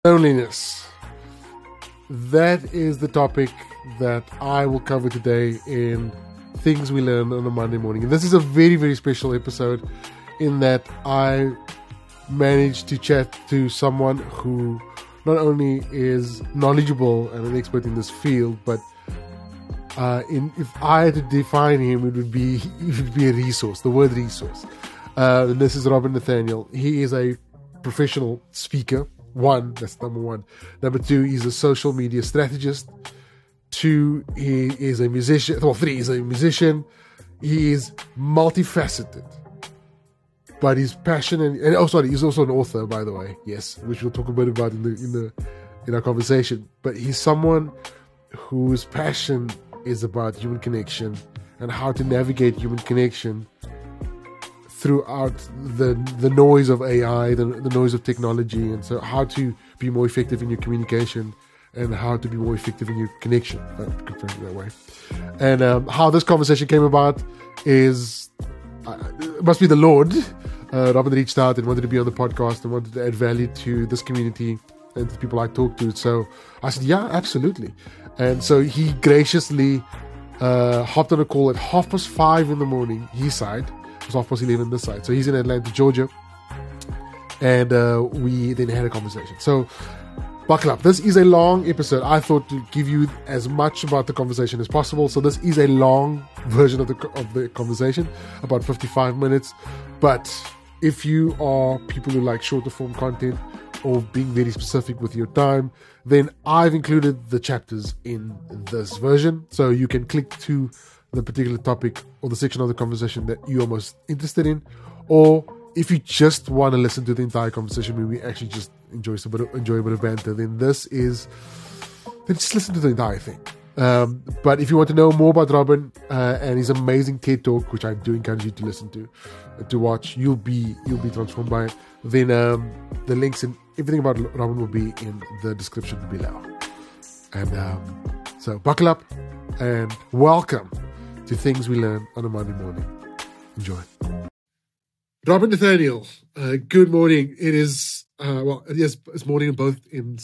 Loneliness. That is the topic that I will cover today in Things We Learn on a Monday Morning. And this is a very, very special episode in that I managed to chat to someone who not only is knowledgeable and an expert in this field, but if I had to define him, it would be a resource, the word resource. And this is Robin Nathaniel. He is a professional speaker. One, that's number one. Number two, he's a social media strategist. Two, he is a musician. Well, three, he's a musician. He is multifaceted. But his passion he's also an author, by the way. Yes, which we'll talk a bit about in our conversation. But he's someone whose passion is about human connection and how to navigate human connection throughout the noise of AI, the noise of technology, and so how to be more effective in your communication and how to be more effective in your connection, if I could phrase it that way. And how this conversation came about is, it must be the Lord. Robin reached out and wanted to be on the podcast and wanted to add value to this community and to the people I talk to. So I said, yeah, absolutely. And so he graciously hopped on a call at 5:30 in the morning, his side. It was 11:30 this side. So he's in Atlanta, Georgia. And we then had a conversation. So buckle up. This is a long episode. I thought to give you as much about the conversation as possible. So this is a long version of the conversation, about 55 minutes. But if you are people who like shorter form content or being very specific with your time, then I've included the chapters in this version. So you can click to the particular topic or the section of the conversation that you are most interested in, or if you just want to listen to the entire conversation, maybe we actually just enjoy a bit of banter, then just listen to the entire thing. But if you want to know more about Robin and his amazing TED Talk, which I do encourage you to listen to watch, you'll be transformed by it. Then the links and everything about Robin will be in the description below. And so buckle up and welcome to Things We Learn on a Monday Morning. Enjoy. Robin Nathaniel, good morning. It is it's morning in both ends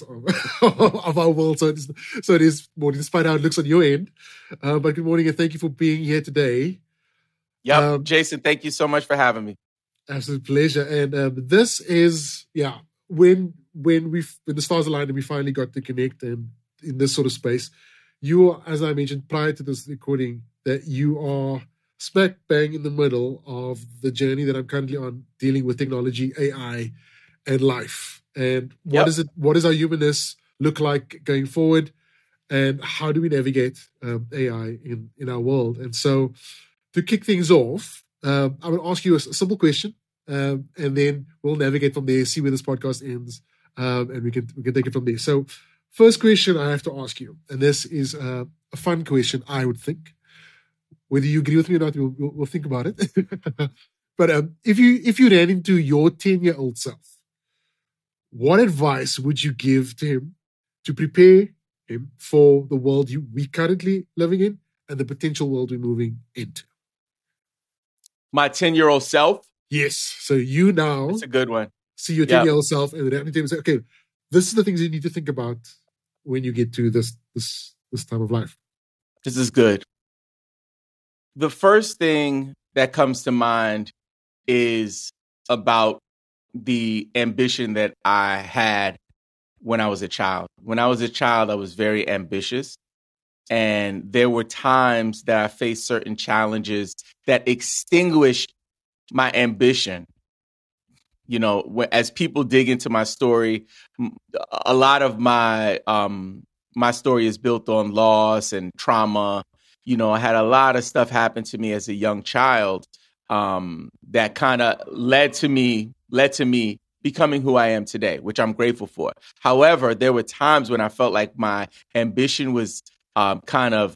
of our world, so it is morning, despite how it looks on your end. But good morning, and thank you for being here today. Yep, Jason, thank you so much for having me. Absolute pleasure. And this is when the stars aligned and we finally got to connect and in this sort of space. You are, as I mentioned prior to this recording, that you are smack bang in the middle of the journey that I'm currently on, dealing with technology, AI, and life. And what does our humanness look like going forward? And how do we navigate AI in our world? And so to kick things off, I'm going to ask you a simple question, and then we'll navigate from there, see where this podcast ends, and we can take it from there. So first question I have to ask you, and this is a fun question, I would think. Whether you agree with me or not, we'll think about it. But if you ran into your 10-year-old self, what advice would you give to him to prepare him for the world we currently living in and the potential world we're moving into? My 10-year-old self? Yes. So you now... That's a good one. See your 10-year-old self and then say, okay, this is the things you need to think about when you get to this time of life. This is good. The first thing that comes to mind is about the ambition that I had when I was a child. When I was a child, I was very ambitious. And there were times that I faced certain challenges that extinguished my ambition. You know, as people dig into my story, a lot of my story is built on loss and trauma. You know, I had a lot of stuff happen to me as a young child that kind of led to me becoming who I am today, which I'm grateful for. However, there were times when I felt like my ambition was kind of,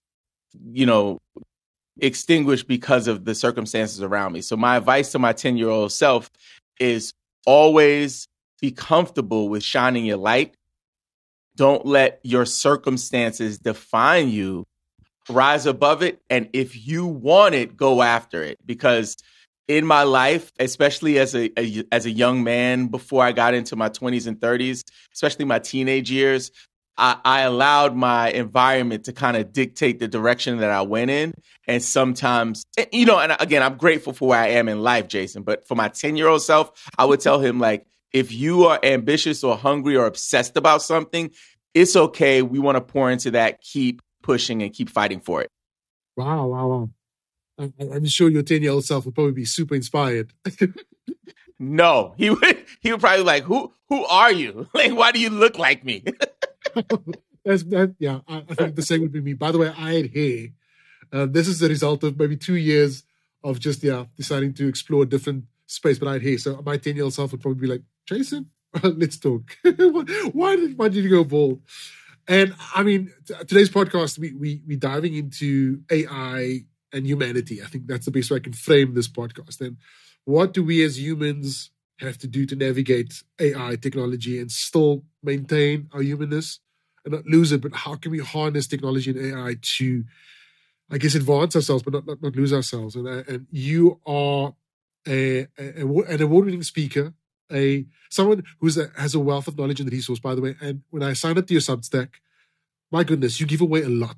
extinguished because of the circumstances around me. So my advice to my 10-year-old self is always be comfortable with shining your light. Don't let your circumstances define you. Rise above it. And if you want it, go after it. Because in my life, especially as a young man before I got into my 20s and 30s, especially my teenage years, I allowed my environment to kind of dictate the direction that I went in. And sometimes, and again, I'm grateful for where I am in life, Jason. But for my 10-year-old self, I would tell him, like, if you are ambitious or hungry or obsessed about something, it's okay. We want to pour into that. Keep pushing and keep fighting for it. Wow. I'm sure your 10-year-old self would probably be super inspired. No, he would probably be like, who are you? Like, why do you look like me? Yeah, I think the same would be me. By the way, I had hair. This is the result of maybe 2 years of just, deciding to explore a different space, but I had hair. So my 10-year-old self would probably be like, Jason, let's talk. Why did you go bald? And I mean, today's podcast, we diving into AI and humanity. I think that's the best way I can frame this podcast. And what do we as humans have to do to navigate AI technology and still maintain our humanness and not lose it? But how can we harness technology and AI to, I guess, advance ourselves, but not lose ourselves? And you are an award-winning speaker, someone who has a wealth of knowledge and resource, by the way. And when I signed up to your Substack, my goodness, you give away a lot.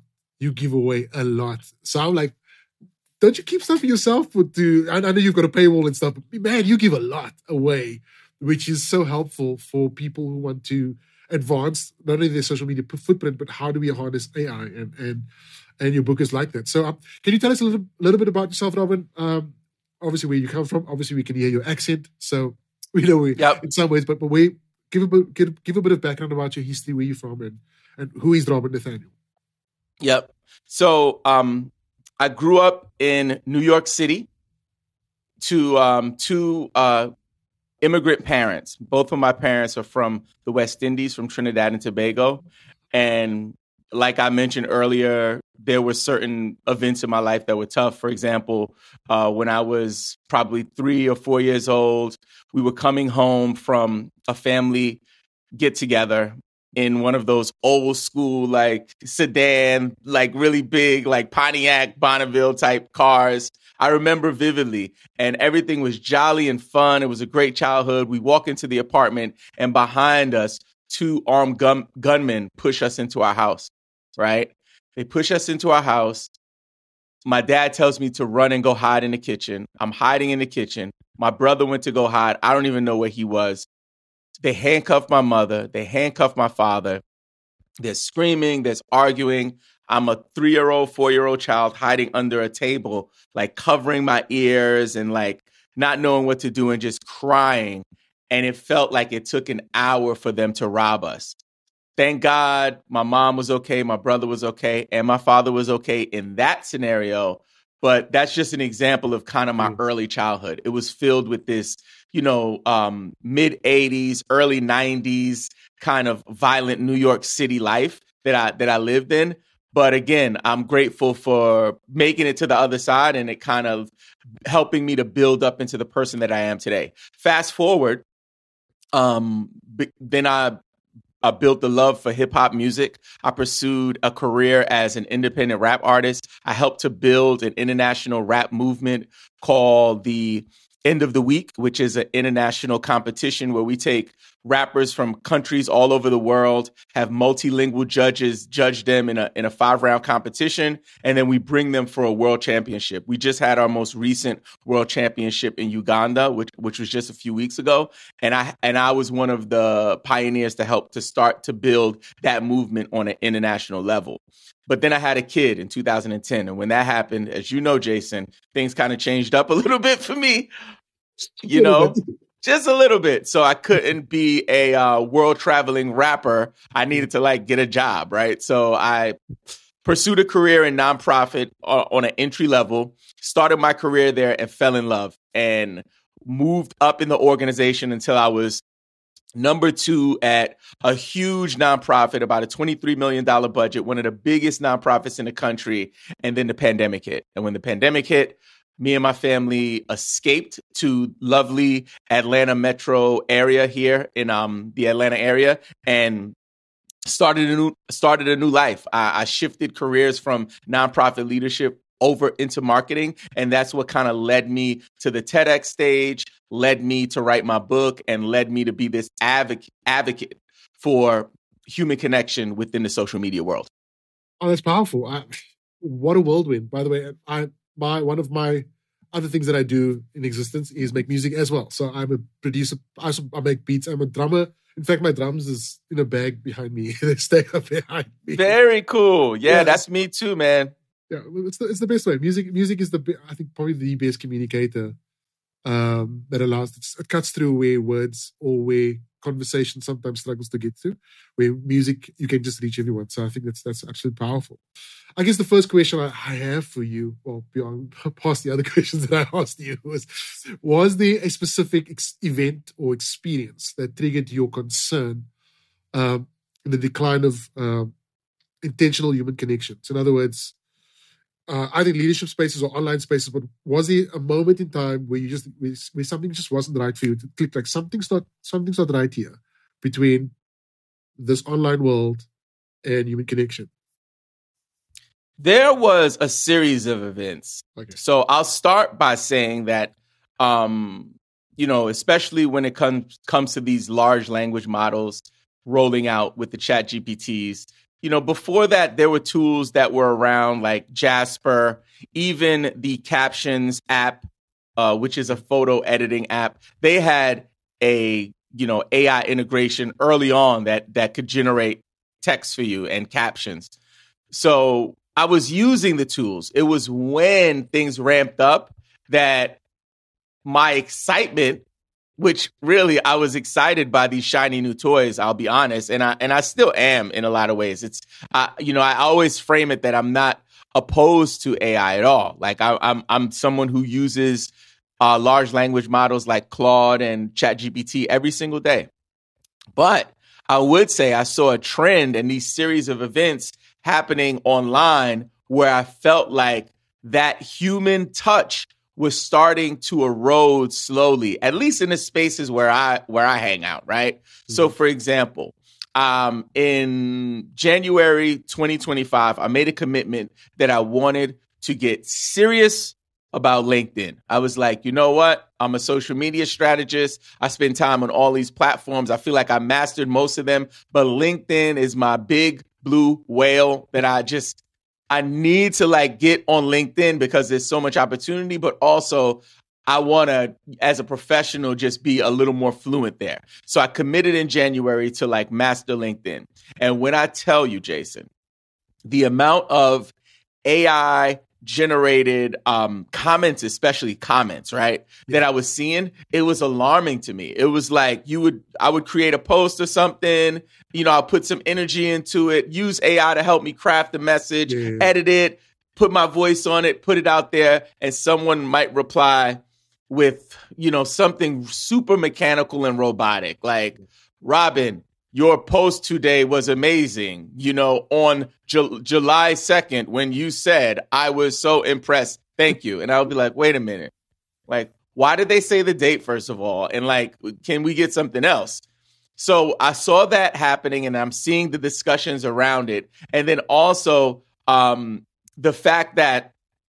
So I'm like, don't you keep stuff for yourself? I know you've got a paywall and stuff, but man, you give a lot away, which is so helpful for people who want to advance not only their social media footprint, but how do we harness AI? And your book is like that. So can you tell us a little bit about yourself, Robin? Obviously, where you come from. Obviously, we can hear your accent, so we know in some ways. But we give a bit of background about your history, where you're from, and who is Robin Nathaniel. Yep. So I grew up in New York City to two immigrant parents. Both of my parents are from the West Indies, from Trinidad and Tobago. And like I mentioned earlier, there were certain events in my life that were tough. For example, when I was probably 3 or 4 years old, we were coming home from a family get together in one of those old school, like sedan, like really big, like Pontiac, Bonneville type cars. I remember vividly, and everything was jolly and fun. It was a great childhood. We walk into the apartment, and behind us, two armed gunmen push us into our house, right? They push us into our house. My dad tells me to run and go hide in the kitchen. I'm hiding in the kitchen. My brother went to go hide. I don't even know where he was. They handcuffed my mother. They handcuffed my father. There's screaming. There's arguing. I'm a 3-year-old, 4-year-old child hiding under a table, like covering my ears and like not knowing what to do and just crying. And it felt like it took an hour for them to rob us. Thank God my mom was okay, my brother was okay, and my father was okay in that scenario. But that's just an example of kind of my early childhood. It was filled with this, mid 80s, early 90s kind of violent New York City life that I lived in. But again, I'm grateful for making it to the other side and it kind of helping me to build up into the person that I am today. Fast forward, then I built the love for hip hop music. I pursued a career as an independent rap artist. I helped to build an international rap movement called the End of the Week, which is an international competition where we take rappers from countries all over the world, have multilingual judges judge them in a 5-round competition, and then we bring them for a world championship. We just had our most recent world championship in Uganda, which was just a few weeks ago, and I was one of the pioneers to help to start to build that movement on an international level. But then I had a kid in 2010. And when that happened, as you know, Jason, things kind of changed up a little bit for me, just a little bit. So I couldn't be a world traveling rapper. I needed to get a job, right? So I pursued a career in nonprofit on an entry level, started my career there and fell in love and moved up in the organization until I was number 2 at a huge nonprofit, about a $23 million budget, one of the biggest nonprofits in the country. And then the pandemic hit. And when the pandemic hit, me and my family escaped to lovely Atlanta metro area here in the Atlanta area and started a new life. I shifted careers from nonprofit leadership over into marketing. And that's what kind of led me to the TEDx stage, led me to write my book, and led me to be this advocate for human connection within the social media world. Oh, that's powerful. What a whirlwind. By the way, one of my other things that I do in existence is make music as well. So I'm a producer. I make beats. I'm a drummer. In fact, my drums is in a bag behind me. They stay up behind me. Very cool. Yeah, that's me too, man. Yeah, it's the best way. Music is I think probably the best communicator that allows it cuts through where words or where conversation sometimes struggles to get to. Where music you can just reach everyone. So I think that's absolutely powerful. I guess the first question I have for you, well, beyond past the other questions that I asked you, was there a specific event or experience that triggered your concern in the decline of intentional human connections? In other words, either leadership spaces or online spaces, but was there a moment in time where where something just wasn't right for you? To click like something's not right here between this online world and human connection? There was a series of events. Okay. So I'll start by saying that, especially when it comes to these large language models rolling out with the Chat GPTs, before that, there were tools that were around like Jasper, even the Captions app, which is a photo editing app. They had a, AI integration early on that could generate text for you and captions. So I was using the tools. It was when things ramped up that my excitement, which really I was excited by these shiny new toys, I'll be honest. And I still am in a lot of ways. It's, I always frame it that I'm not opposed to AI at all. Like I'm someone who uses large language models like Claude and ChatGPT every single day. But I would say I saw a trend in these series of events happening online where I felt like that human touch was starting to erode slowly, at least in the spaces where I hang out, right? Mm-hmm. So for example, in January 2025, I made a commitment that I wanted to get serious about LinkedIn. I was like, you know what? I'm a social media strategist. I spend time on all these platforms. I feel like I mastered most of them, but LinkedIn is my big blue whale that I need to like get on LinkedIn because there's so much opportunity, but also I want to, as a professional, just be a little more fluent there. So I committed in January to like master LinkedIn. And when I tell you, Jason, the amount of AI generated comments, especially comments, right, that I was seeing, it was alarming to me. It was like I would create a post or something, I'll put some energy into it, use AI to help me craft the message, edit it, put my voice on it, put it out there, and someone might reply with, something super mechanical and robotic, like, Robin, your post today was amazing. On July 2nd, when you said, I was so impressed. Thank you. And I'll be like, wait a minute. Like, why did they say the date, first of all? And like, can we get something else? So I saw that happening and I'm seeing the discussions around it. And then also the fact that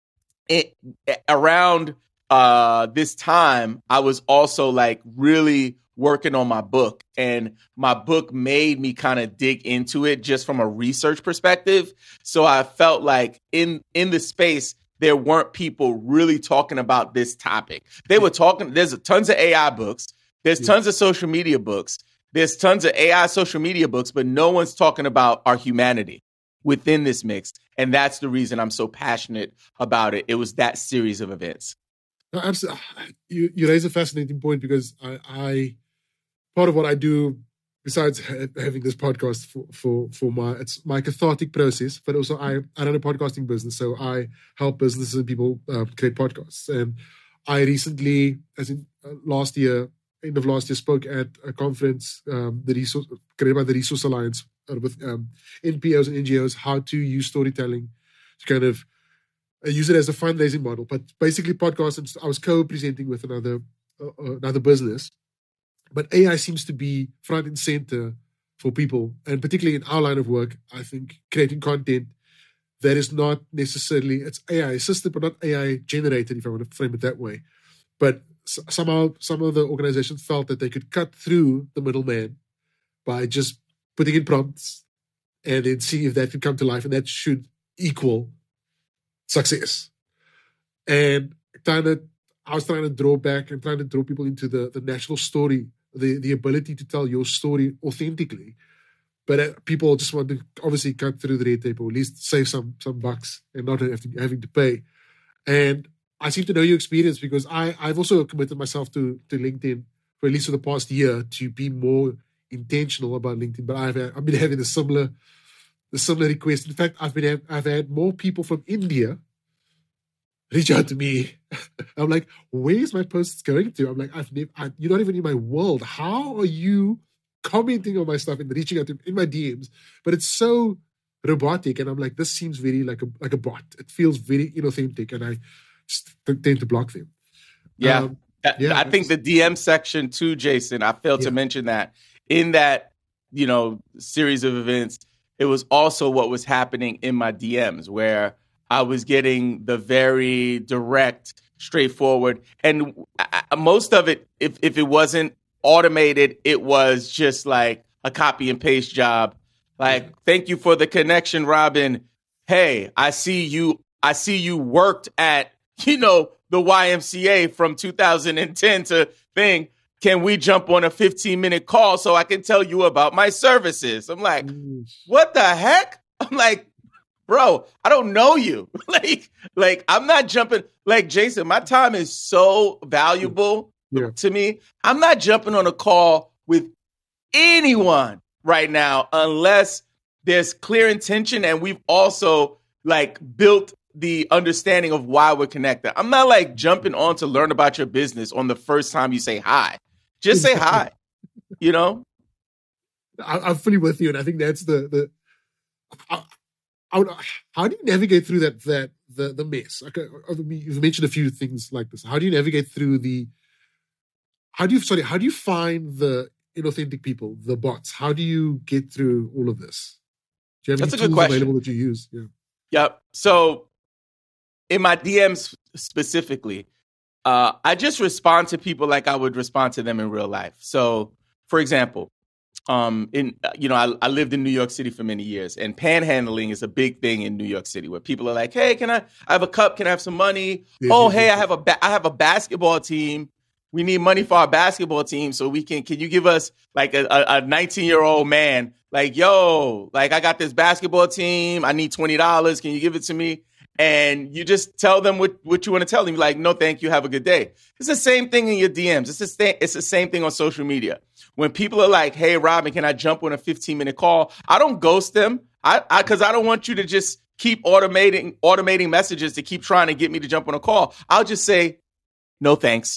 around this time, I was also like really working on my book, and my book made me kind of dig into it just from a research perspective. So I felt like in the space, there weren't people really talking about this topic. They were talking, there's tons of AI books. There's tons of social media books. There's tons of AI social media books, but no one's talking about our humanity within this mix. And that's the reason I'm so passionate about it. It was that series of events. No, absolutely. You raise a fascinating point because I part of what I do, besides having this podcast for it's my cathartic process, but also I run a podcasting business, so I help businesses and people create podcasts. And I recently, as in last year, end of last year, spoke at a conference created by the Resource Alliance with NPOs and NGOs, how to use storytelling to kind of use it as a fundraising model. But basically, podcasts. I was co-presenting with another business. But AI seems to be front and center for people, and particularly in our line of work, I think creating content that is not necessarily, it's AI assisted, but not AI generated, if I want to frame it that way. But somehow some of the organizations felt that they could cut through the middleman by just putting in prompts and then see if that can come to life, and that should equal success. And I was trying to draw back and trying to draw people into the national story, the ability to tell your story authentically. But people just want to obviously cut through the red tape, or at least save some bucks and not having to pay. And I seem to know your experience, because I've also committed myself to LinkedIn for at least for the past year to be more intentional about LinkedIn. But I've been having a similar request. In fact, I've had more people from India reach out to me. I'm like, where's my posts going to? I'm like, you're not even in my world. How are you commenting on my stuff and reaching out to in my DMs? But it's so robotic, and I'm like, this seems very like a bot. It feels very inauthentic, and I just tend to block them. Yeah. I think the DM section too, Jason, I failed to mention that in that, series of events, it was also what was happening in my DMs, where I was getting the very direct, straightforward, and most of it, if it wasn't automated, it was just like a copy and paste job. Like, thank you for the connection, Robin. Hey, I see you worked at, the YMCA from 2010 to thing. Can we jump on a 15-minute call so I can tell you about my services? I'm like, what the heck? I'm like, bro, I don't know you. like I'm not jumping. Like, Jason, my time is so valuable to me. I'm not jumping on a call with anyone right now unless there's clear intention and we've also built the understanding of why we're connected. I'm not jumping on to learn about your business on the first time you say hi. Just say hi, I'm fully with you, and I think that's how do you navigate through the mess? Okay, you've mentioned a few things like this. How do you navigate through how do you find the inauthentic people, the bots? How do you get through all of this? Do you have any tools available that you use? Yeah. Yep. So in my DMs specifically, I just respond to people like I would respond to them in real life. So, for example, I lived in New York City for many years, and panhandling is a big thing in New York City, where people are like, "Hey, I have a cup? Can I have some money? Hey, I have a basketball team. We need money for our basketball team, so can you give us a 19-year-old man? I got this basketball team. I need $20. Can you give it to me?" And you just tell them what you want to tell them. You're like, "No, thank you. Have a good day." It's the same thing in your DMs. It's the same thing on social media. When people are like, "Hey, Robin, can I jump on a 15-minute call?" I don't ghost them. Because I don't want you to just keep automating messages to keep trying to get me to jump on a call. I'll just say, "No, thanks."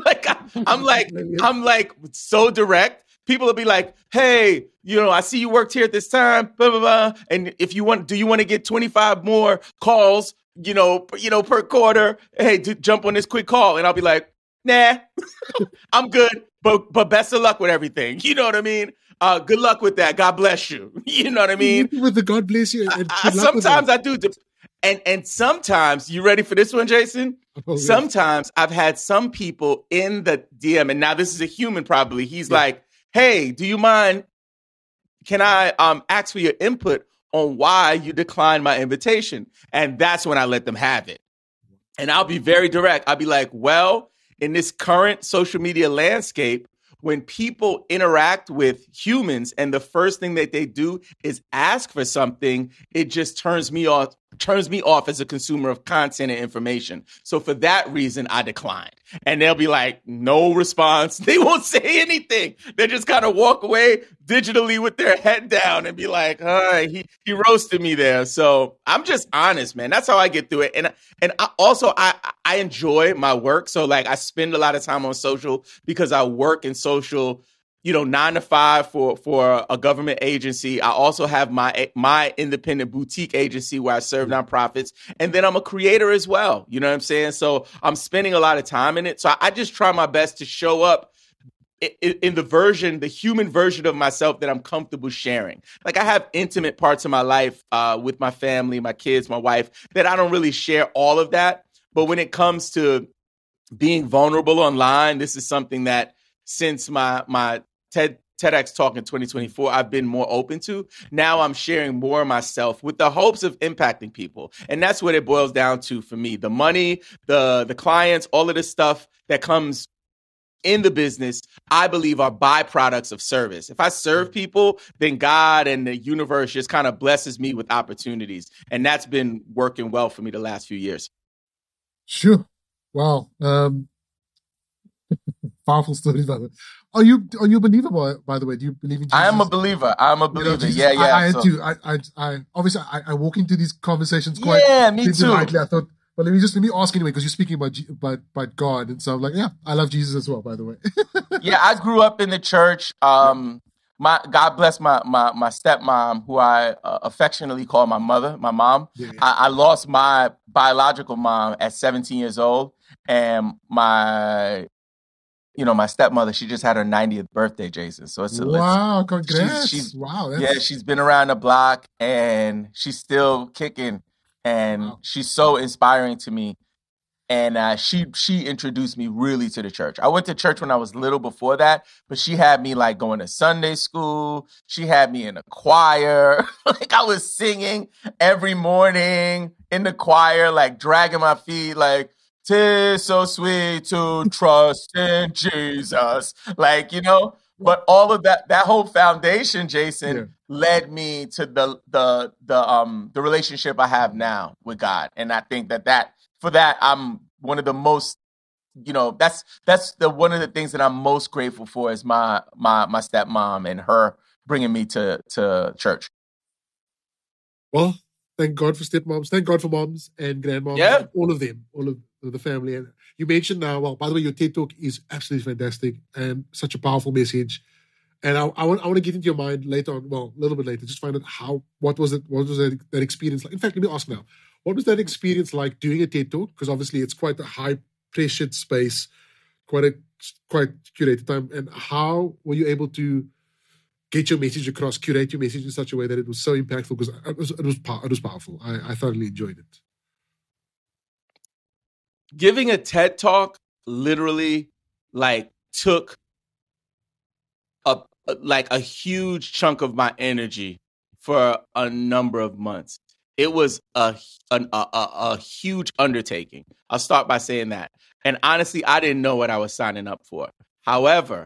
I'm so direct. People will be like, "Hey, I see you worked here at this time, blah, blah, blah. And do you want to get 25 more calls, per quarter? Hey, jump on this quick call." And I'll be like, "Nah, I'm good. But best of luck with everything." You know what I mean? Good luck with that. God bless you. You know what I mean? With the God bless you. Sometimes I do. And sometimes, you ready for this one, Jason? Oh, yes. Sometimes I've had some people in the DM, and now this is a human probably. He's like, "Hey, do you mind? Can I ask for your input on why you declined my invitation?" And that's when I let them have it. And I'll be very direct. I'll be like, "Well, in this current social media landscape, when people interact with humans and the first thing that they do is ask for something, it just turns me off as a consumer of content and information. So for that reason, I declined." And they'll be like, no response. They won't say anything. They just kind of walk away digitally with their head down and be like, "All right, he roasted me there." So I'm just honest, man. That's how I get through it. And I enjoy my work. So I spend a lot of time on social because I work in social, 9 to 5 for a government agency. I also have my independent boutique agency where I serve nonprofits. And then I'm a creator as well. You know what I'm saying? So I'm spending a lot of time in it. So I just try my best to show up in the human version of myself that I'm comfortable sharing. Like I have intimate parts of my life with my family, my kids, my wife, that I don't really share all of that. But when it comes to being vulnerable online, this is something that since my TEDx talk in 2024, I've been more open to. Now I'm sharing more of myself with the hopes of impacting people. And that's what it boils down to for me. The money, the clients, all of this stuff that comes in the business, I believe are byproducts of service. If I serve people, then God and the universe just kind of blesses me with opportunities. And that's been working well for me the last few years. Sure. Wow. Powerful stories, by the way. Are you a believer, by the way? Do you believe in Jesus? I am a believer. Jesus, yeah. I do. I obviously I walk into these conversations quite me too. Lightly. I thought, well, let me ask anyway, because you're speaking about God, and so I'm like, yeah, I love Jesus as well, by the way. Yeah, I grew up in the church. My God bless my stepmom, who I affectionately call my mother, my mom. Yeah. I lost my biological mom at 17 years old, and my stepmother, she just had her 90th birthday, Jason. So it's wow, congrats! She's been around the block and she's still kicking, and she's so inspiring to me. And she introduced me really to the church. I went to church when I was little before that, but she had me like going to Sunday school. She had me in a choir. Like I was singing every morning in the choir, like dragging my feet, like, "'Tis so sweet to trust in Jesus." Like, but all of that whole foundation, Jason, led me to the relationship I have now with God. And I think for that, I'm one of the most, that's one of the things that I'm most grateful for is my stepmom and her bringing me to church. Well, thank God for stepmoms. Thank God for moms and grandmoms. Yeah. All of them, all of the family. And you mentioned now, well, by the way, your TED Talk is absolutely fantastic and such a powerful message. And I want to get into your mind later on, well, a little bit later, just find out what was that experience like? In fact, let me ask now, what was that experience like doing a TED Talk? Because obviously it's quite a high-pressured space, quite curated time. And how were you able to get your message across, curate your message in such a way that it was so impactful? Because it was powerful. I thoroughly enjoyed it. Giving a TED Talk literally took a huge chunk of my energy for a number of months. It was a huge undertaking. I'll start by saying that. And honestly, I didn't know what I was signing up for. However,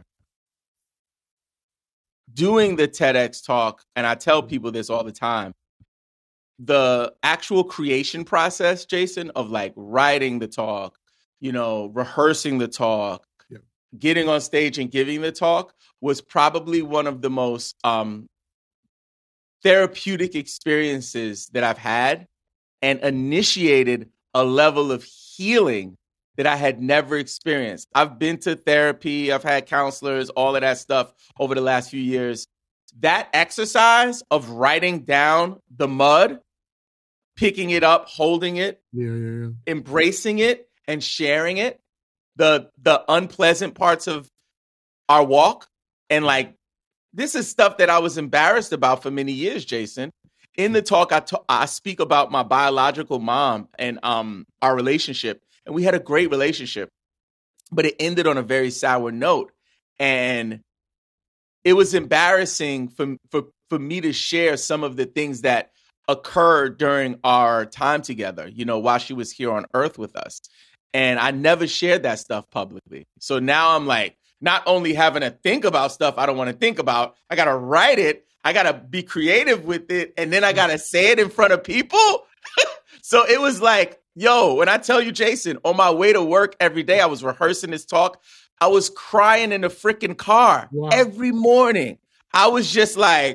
doing the TEDx talk, and I tell people this all the time, the actual creation process, Jason, of writing the talk, rehearsing the talk, getting on stage and giving the talk was probably one of the most therapeutic experiences that I've had, and initiated a level of healing that I had never experienced. I've been to therapy, I've had counselors, all of that stuff over the last few years. That exercise of writing down the mud, picking it up, holding it, embracing it, and sharing it, the unpleasant parts of our walk, and this is stuff that I was embarrassed about for many years, Jason. In the talk, I speak about my biological mom and our relationship, and we had a great relationship, but it ended on a very sour note, and it was embarrassing for me to share some of the things that occurred during our time together, while she was here on Earth with us, and I never shared that stuff publicly. So now I'm not only having to think about stuff I don't want to think about, I got to write it, I got to be creative with it, and then I got to say it in front of people. So it was when I tell you, Jason, on my way to work every day, I was rehearsing this talk. I was crying in the freaking car every morning. I was just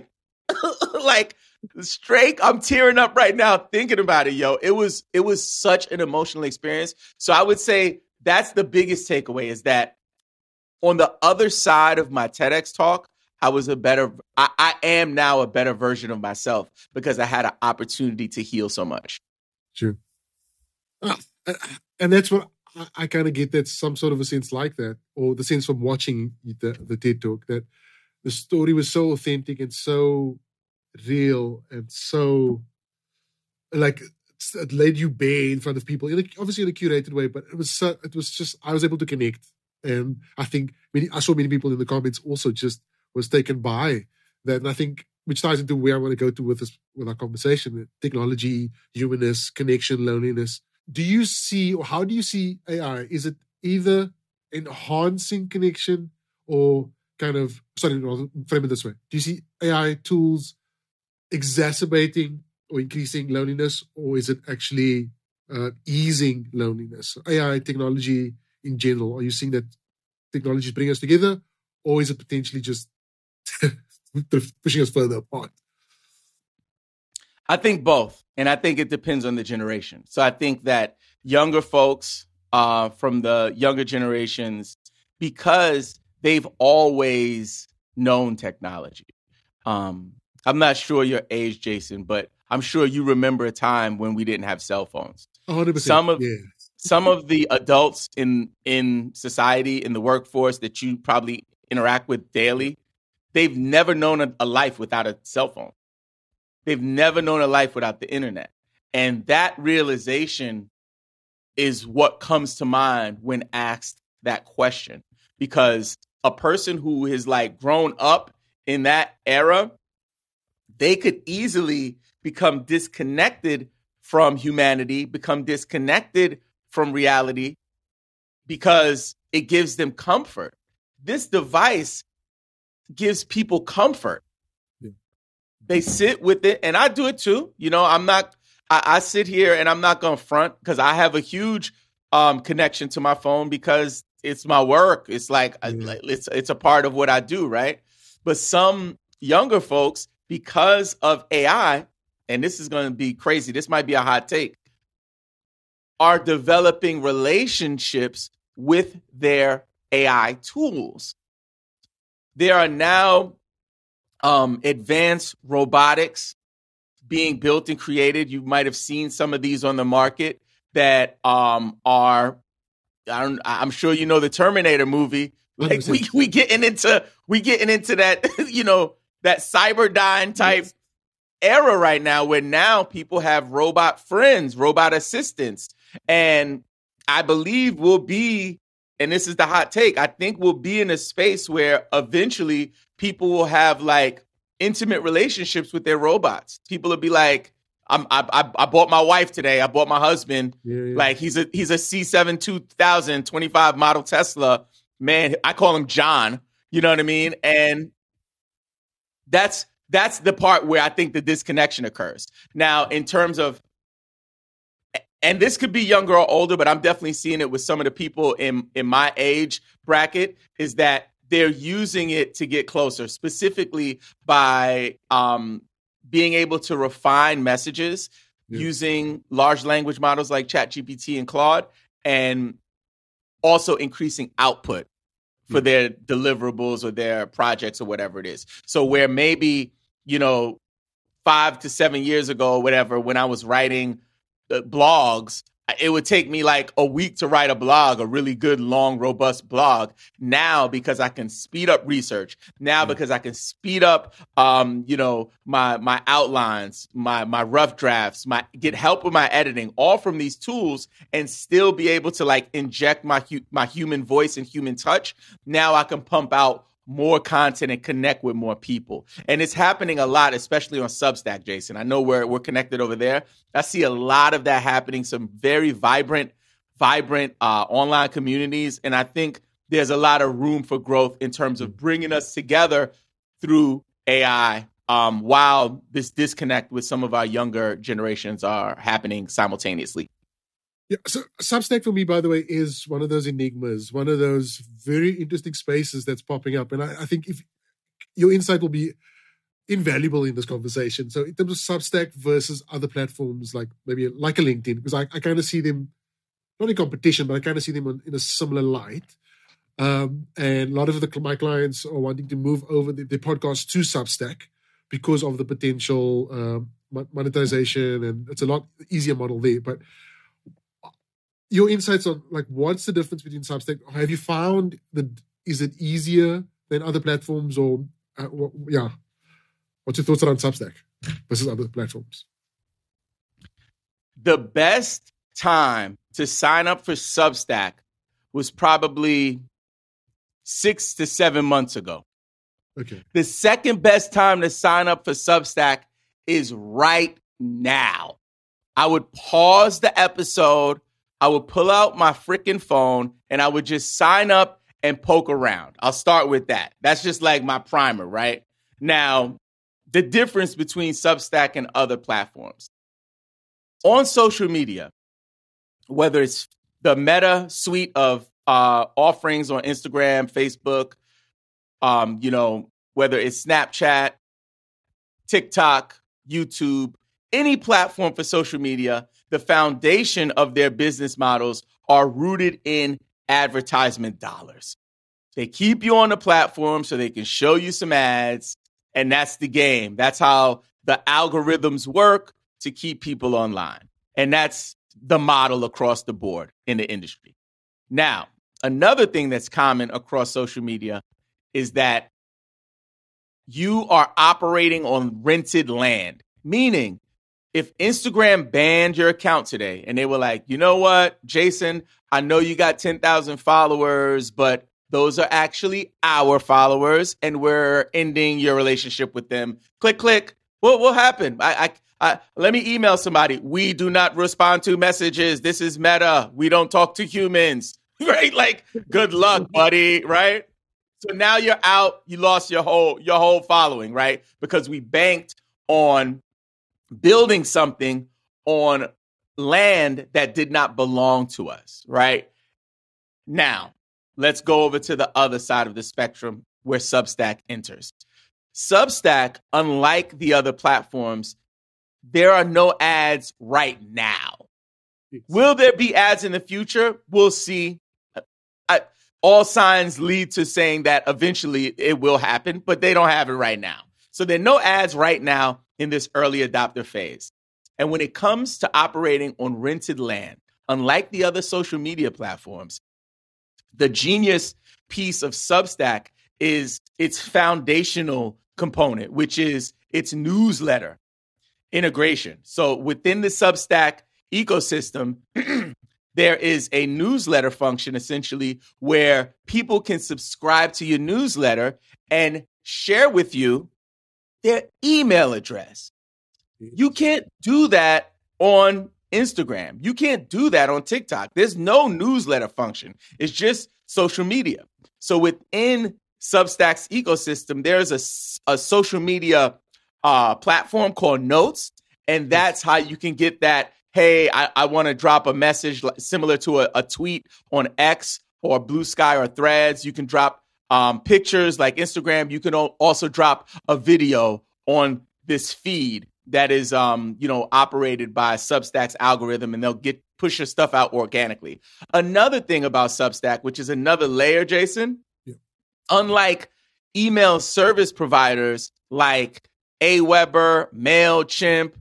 straight. I'm tearing up right now thinking about it, yo. It was such an emotional experience. So I would say that's the biggest takeaway, is that on the other side of my TEDx talk, I am now a better version of myself because I had an opportunity to heal so much. True. And that's what I kind of get that some sort of a sense like that, or the sense from watching the TED Talk, that the story was so authentic and so real and so like it laid you bare in front of people, obviously in a curated way, but it was just I was able to connect, and I think I saw many people in the comments also just was taken by that, and I think which ties into where I want to go to with our conversation: technology, humanness, connection, loneliness. Do you see, or how do you see AI? Is it either enhancing connection or kind of, I'll frame it this way. Do you see AI tools exacerbating or increasing loneliness, or is it actually easing loneliness? AI technology in general, are you seeing that technologies bring us together, or is it potentially just pushing us further apart? I think both. And I think it depends on the generation. So I think that younger folks from the younger generations, because they've always known technology. I'm not sure your age, Jason, but I'm sure you remember a time when we didn't have cell phones. 100%. Some of the adults in society, in the workforce that you probably interact with daily, they've never known a life without a cell phone. They've never known a life without the internet. And that realization is what comes to mind when asked that question. Because a person who has like grown up in that era, they could easily become disconnected from humanity, become disconnected from reality, because it gives them comfort. This device gives people comfort. They sit with it, and I do it too. I sit here and I'm not going to front, because I have a huge connection to my phone because it's my work. It's like, it's a part of what I do, right? But some younger folks, because of AI, and this is going to be crazy, this might be a hot take, are developing relationships with their AI tools. There are now advanced robotics being built and created. You might have seen some of these on the market that I'm sure you know the Terminator movie. Like we getting into that, that Cyberdyne type era right now, where now people have robot friends, robot assistants. And I believe we'll be, and this is the hot take, I think we'll be in a space where eventually people will have like intimate relationships with their robots. People will be like, I bought my wife today. I bought my husband. Yeah. Like he's a C7 2025 model Tesla. Man, I call him John. You know what I mean? And that's the part where I think the disconnection occurs. Now, in terms of, and this could be younger or older, but I'm definitely seeing it with some of the people in my age bracket, is that they're using it to get closer, specifically by being able to refine messages using large language models like ChatGPT and Claude, and also increasing output for their deliverables or their projects or whatever it is. So where maybe, 5 to 7 years ago or whatever, when I was writing blogs, it would take me like a week to write a blog, a really good, long, robust blog. Now, because I can speed up research, because I can speed up, my outlines, my rough drafts, get help with my editing, all from these tools, and still be able to like inject my human voice and human touch. Now I can pump out more content and connect with more people. And it's happening a lot, especially on Substack, Jason. I know we're connected over there. I see a lot of that happening, some very vibrant online communities. And I think there's a lot of room for growth in terms of bringing us together through AI, while this disconnect with some of our younger generations are happening simultaneously. Yeah, so Substack for me, by the way, is one of those enigmas, one of those very interesting spaces that's popping up. And I think if your insight will be invaluable in this conversation. So in terms of Substack versus other platforms like a LinkedIn, because I kind of see them, not in competition, but I kind of see them in a similar light. And a lot of my clients are wanting to move over their podcast to Substack because of the potential monetization, and it's a lot easier model there. But your insights on like what's the difference between Substack? Have you found that is it easier than other platforms, or what's your thoughts around Substack versus other platforms? The best time to sign up for Substack was probably 6 to 7 months ago. Okay. The second best time to sign up for Substack is right now. I would pause the episode, I would pull out my freaking phone, and I would just sign up and poke around. I'll start with that. That's just like my primer, right? Now, the difference between Substack and other platforms. On social media, whether it's the Meta suite of offerings on Instagram, Facebook, whether it's Snapchat, TikTok, YouTube, any platform for social media, the foundation of their business models are rooted in advertisement dollars. They keep you on the platform so they can show you some ads, and that's the game. That's how the algorithms work to keep people online. And that's the model across the board in the industry. Now, another thing that's common across social media is that you are operating on rented land, meaning if Instagram banned your account today and they were like, you know what, Jason, I know you got 10,000 followers, but those are actually our followers and we're ending your relationship with them. Click, click. What will happen? Let me email somebody. We do not respond to messages. This is Meta. We don't talk to humans. Right? Like, good luck, buddy. Right? So now you're out. You lost your whole following, right? Because we banked on building something on land that did not belong to us, right? Now, let's go over to the other side of the spectrum where Substack enters. Substack, unlike the other platforms, there are no ads right now. Will there be ads in the future? We'll see. All signs lead to saying that eventually it will happen, but they don't have it right now. So there are no ads right now in this early adopter phase. And when it comes to operating on rented land, unlike the other social media platforms, the genius piece of Substack is its foundational component, which is its newsletter integration. So within the Substack ecosystem, there is a newsletter function essentially where people can subscribe to your newsletter and share with you their email address. You can't do that on Instagram. You can't do that on TikTok. There's no newsletter function. It's just social media. So within Substack's ecosystem, there's a social media platform called Notes, and that's how you can get that. Hey, I want to drop a message similar to a tweet on X or Blue Sky or Threads. You can drop pictures like Instagram. You can also drop a video on this feed that is, operated by Substack's algorithm, and they'll push your stuff out organically. Another thing about Substack, which is another layer, Jason, unlike email service providers like Aweber, MailChimp,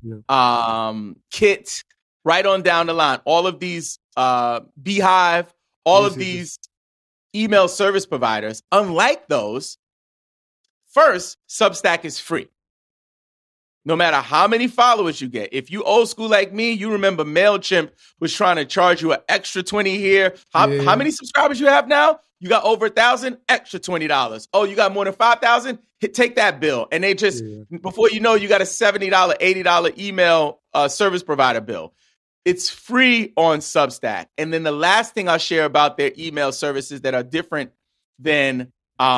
Kit, right on down the line, all of these Beehive, all of these email service providers, unlike those, first, Substack is free. No matter how many followers you get. If you old school like me, you remember MailChimp was trying to charge you an extra $20 here. How many subscribers you have now? You got over 1,000, extra $20. Oh, you got more than 5,000? Take that bill. And they just, before you know, you got a $70, $80 email service provider bill. It's free on Substack. And then the last thing I'll share about their email services that are different than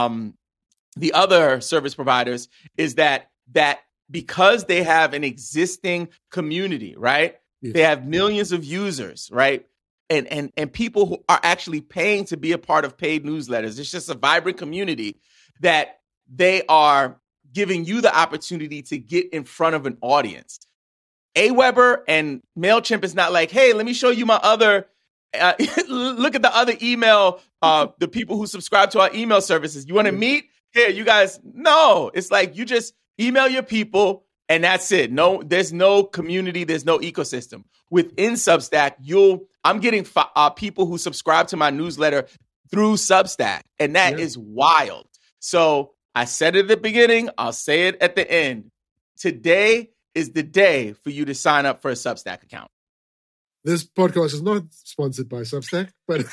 the other service providers is that because they have an existing community, right? Yes. They have millions of users, right? And people who are actually paying to be a part of paid newsletters. It's just a vibrant community that they are giving you the opportunity to get in front of an audience. Aweber and MailChimp is not like, hey, let me show you my other, look at the other email, the people who subscribe to our email services. You want to meet? Here, you guys. No, it's like you just email your people, And that's it. No, there's no community. There's no ecosystem. Within Substack, I'm getting people who subscribe to my newsletter through Substack. And that is wild. So I said it at the beginning. I'll say it at the end. Today is the day for you to sign up for a Substack account. This podcast is not sponsored by Substack, but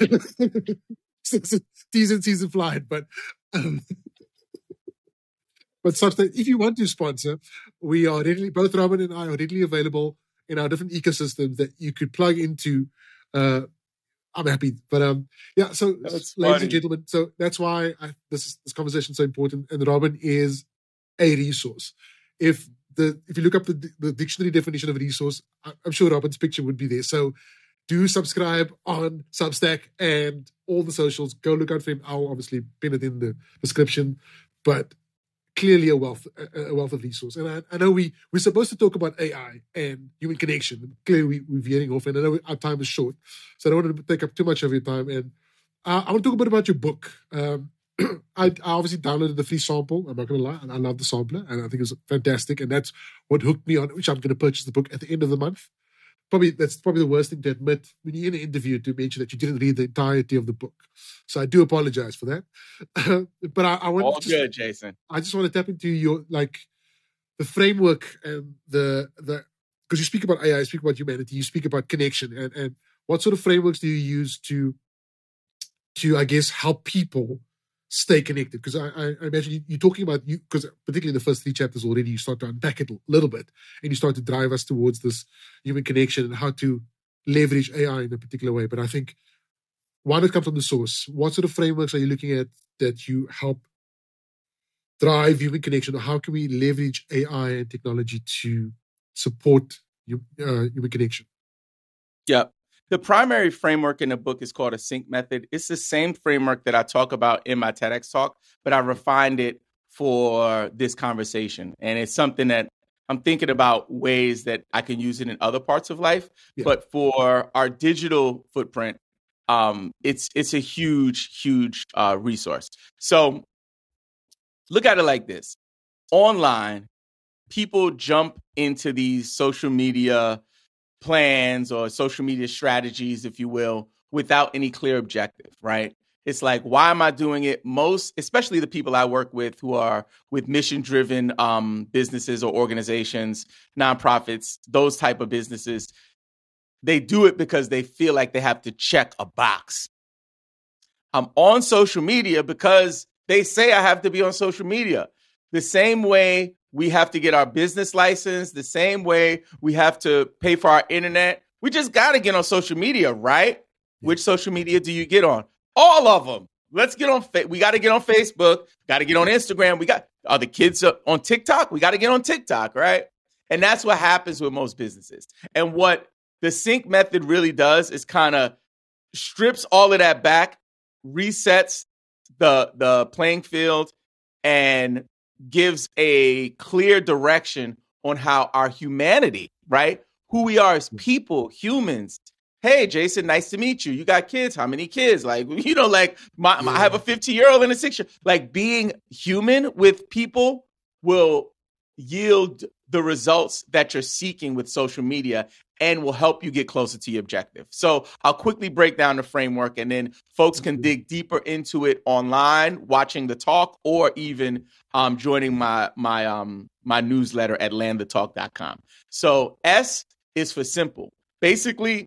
season flying. But Substack, if you want to sponsor, we are both Robin and I are readily available in our different ecosystems that you could plug into. I'm happy, but So, ladies and gentlemen, so that's why this conversation is so important. And Robin is a resource. If you look up the dictionary definition of a resource, I'm sure Robin's picture would be there. So, do subscribe on Substack and all the socials. Go look out for him. I'll obviously pin it in the description, but clearly a wealth of resource. And I know we're supposed to talk about AI and human connection. And clearly we're veering off, and I know our time is short, so I don't want to take up too much of your time. And I want to talk a bit about your book. I obviously downloaded the free sample. I'm not going to lie, and I love the sampler, and I think it's fantastic. And that's what hooked me on, which I'm going to purchase the book at the end of the month. That's probably the worst thing to admit when you're in an interview, to mention that you didn't read the entirety of the book. So I do apologize for that. But I want all good, Jason. I just want to tap into your the framework and because you speak about AI, you speak about humanity, you speak about connection, and what sort of frameworks do you use to I guess help people stay connected? Because I imagine you're talking about because particularly in the first 3 chapters already, you start to unpack it a little bit, and you start to drive us towards this human connection and how to leverage AI in a particular way. But I think one, it comes from the source. What sort of frameworks are you looking at that you help drive human connection? Or how can we leverage AI and technology to support human connection? Yeah. The primary framework in the book is called a sync method. It's the same framework that I talk about in my TEDx talk, but I refined it for this conversation. And it's something that I'm thinking about ways that I can use it in other parts of life. Yeah. But for our digital footprint, it's a huge resource. So look at it like this. Online, people jump into these social media plans or social media strategies, if you will, without any clear objective, right? It's like, why am I doing it? Most, especially the people I work with who are with mission-driven businesses or organizations, nonprofits, those type of businesses, they do it because they feel like they have to check a box. I'm on social media because they say I have to be on social media. The same way we have to get our business license, the same way we have to pay for our internet. We just got to get on social media, right? Yeah. Which social media do you get on? All of them. Let's get on. We got to get on Facebook. Got to get on Instagram. Are the kids on TikTok? We got to get on TikTok, right? And that's what happens with most businesses. And what the sync method really does is kind of strips all of that back, resets the playing field, and gives a clear direction on how our humanity, right? Who we are as people, humans. Hey, Jason, nice to meet you. You got kids? How many kids? I have a 15-year-old and a 6-year-old. Like, being human with people will yield the results that you're seeking with social media and will help you get closer to your objective. So I'll quickly break down the framework, and then folks can dig deeper into it online, watching the talk, or even joining my newsletter at landthetalk.com. So S is for simple. Basically,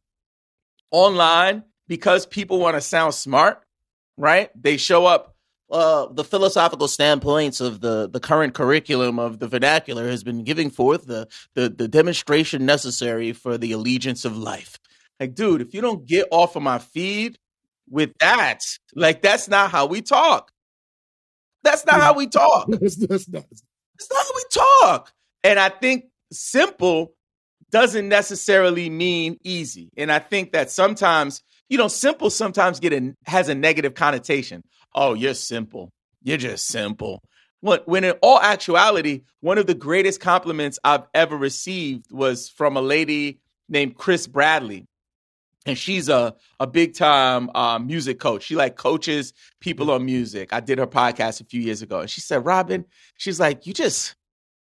online, because people want to sound smart, right? They show up. The philosophical standpoints of the current curriculum of the vernacular has been giving forth the demonstration necessary for the allegiance of life. Like, dude, if you don't get off of my feed with that, like, that's not how we talk. That's not how we talk. That's not how we talk. And I think simple doesn't necessarily mean easy. And I think that sometimes, simple sometimes has a negative connotation. Oh, you're simple. You're just simple. When in all actuality, one of the greatest compliments I've ever received was from a lady named Chris Bradley. And she's a big time music coach. She coaches people on music. I did her podcast a few years ago. And she said, Robin, she's like, you just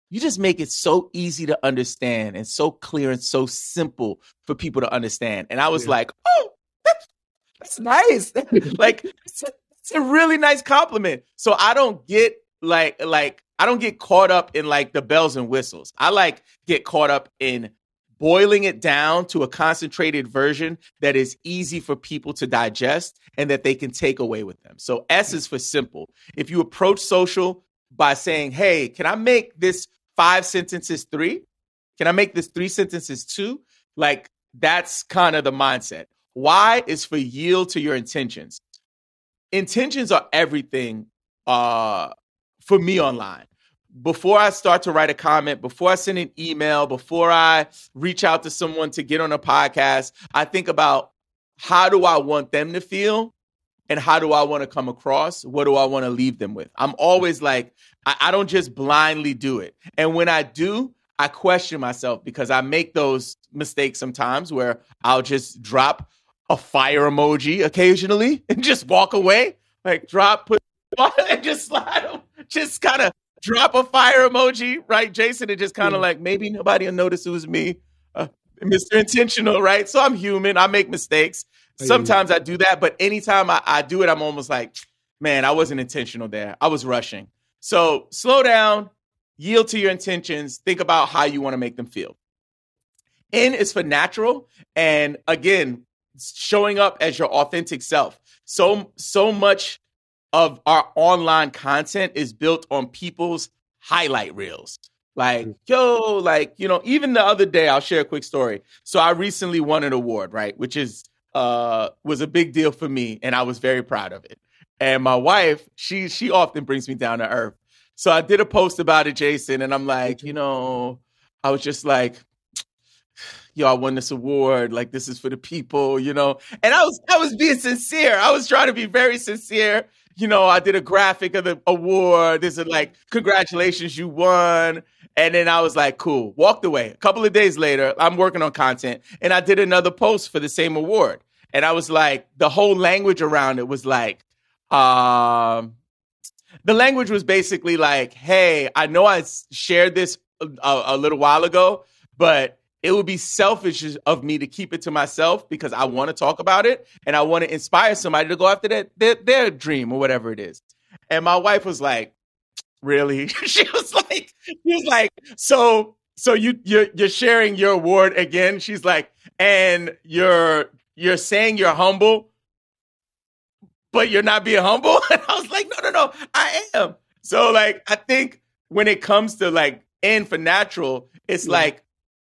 you just make it so easy to understand and so clear and so simple for people to understand. And I was like, oh, that's nice. Like, it's a really nice compliment. So I don't get I don't get caught up in like the bells and whistles. I like get caught up in boiling it down to a concentrated version that is easy for people to digest and that they can take away with them. So S is for simple. If you approach social by saying, hey, can I make this 5 sentences 3? Can I make this 3 sentences 2? Like, that's kind of the mindset. Y is for yield to your intentions. Intentions are everything for me online. Before I start to write a comment, before I send an email, before I reach out to someone to get on a podcast, I think about how do I want them to feel and how do I want to come across? What do I want to leave them with? I'm always like, I don't just blindly do it. And when I do, I question myself because I make those mistakes sometimes where I'll just drop a fire emoji occasionally and just walk away, like put and just slide them, just kind of drop a fire emoji, right, Jason? And just kind of like, maybe nobody will notice it was me, Mr. Intentional, right? So I'm human. I make mistakes. Sometimes I do that. But anytime I do it, I'm almost like, man, I wasn't intentional there. I was rushing. So slow down, yield to your intentions. Think about how you want to make them feel. N is for natural. And again, showing up as your authentic self. So much of our online content is built on people's highlight reels. Like, yo, like, you know, even the other day, I'll share a quick story. So I recently won an award, right? Which is, was a big deal for me. And I was very proud of it. And my wife, she often brings me down to earth. So I did a post about it, Jason. And I'm like, you know, I was just like, yo, I won this award. Like, this is for the people, you know? And I was being sincere. I was trying to be very sincere. You know, I did a graphic of the award. This is like, congratulations, you won. And then I was like, cool, walked away. A couple of days later, I'm working on content and I did another post for the same award. And I was like, the whole language around it was like, the language was basically like, hey, I know I shared this a little while ago, but it would be selfish of me to keep it to myself because I want to talk about it and I want to inspire somebody to go after their dream or whatever it is. And my wife was like, really? She was like, so you're sharing your award again? She's like, and you're saying you're humble, but you're not being humble? And I was like, no, I am. So like, I think when it comes to like N for natural, it's like,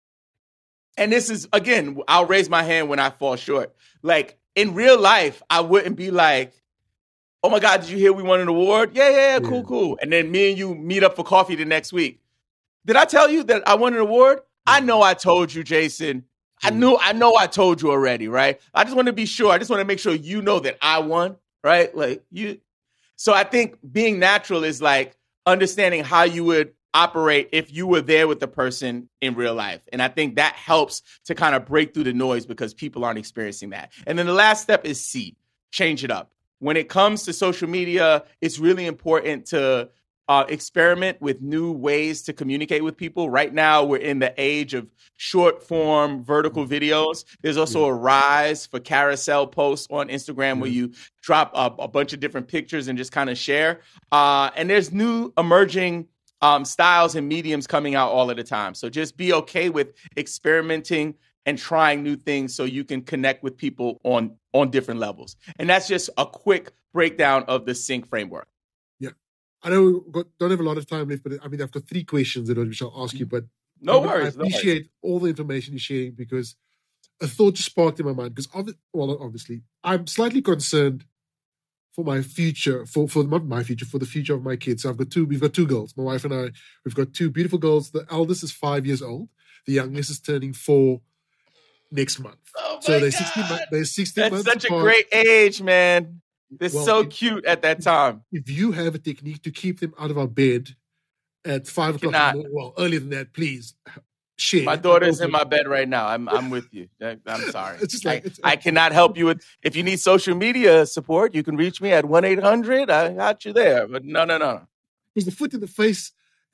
and this is, again, I'll raise my hand when I fall short. Like, in real life, I wouldn't be like, oh, my God, did you hear we won an award? Yeah, cool. And then me and you meet up for coffee the next week. Did I tell you that I won an award? I know I told you, Jason. I know I told you already, right? I just want to be sure. I just want to make sure you know that I won, right? Like, you. So I think being natural is like understanding how you would operate if you were there with the person in real life. And I think that helps to kind of break through the noise because people aren't experiencing that. And then the last step is C, change it up. When it comes to social media, it's really important to experiment with new ways to communicate with people. Right now, we're in the age of short form vertical videos. There's also a rise for carousel posts on Instagram where you drop a bunch of different pictures and just kind of share. And there's new emerging styles and mediums coming out all of the time. So just be okay with experimenting and trying new things so you can connect with people on different levels. And that's just a quick breakdown of the Sync framework. Yeah. I know we don't have a lot of time left, but I mean, I've got 3 questions which I'll ask you, but no worries. I appreciate all the information you're sharing because a thought just sparked in my mind because obviously I'm slightly concerned for my future, for not my future, for the future of my kids. So we've got 2 girls. My wife and I, we've got 2 beautiful girls. The eldest is 5 years old. The youngest is turning 4 next month. Oh so they're 16 months. That's such a great age, man. They're so cute at that time. If you have a technique to keep them out of our bed at 5 o'clock in the morning, well, earlier than that, please share. My daughter's in my bed right now. I'm with you. I'm sorry. It's just like, I cannot help you with. If you need social media support, you can reach me at 1-800. I got you there. But no. Because the foot in the face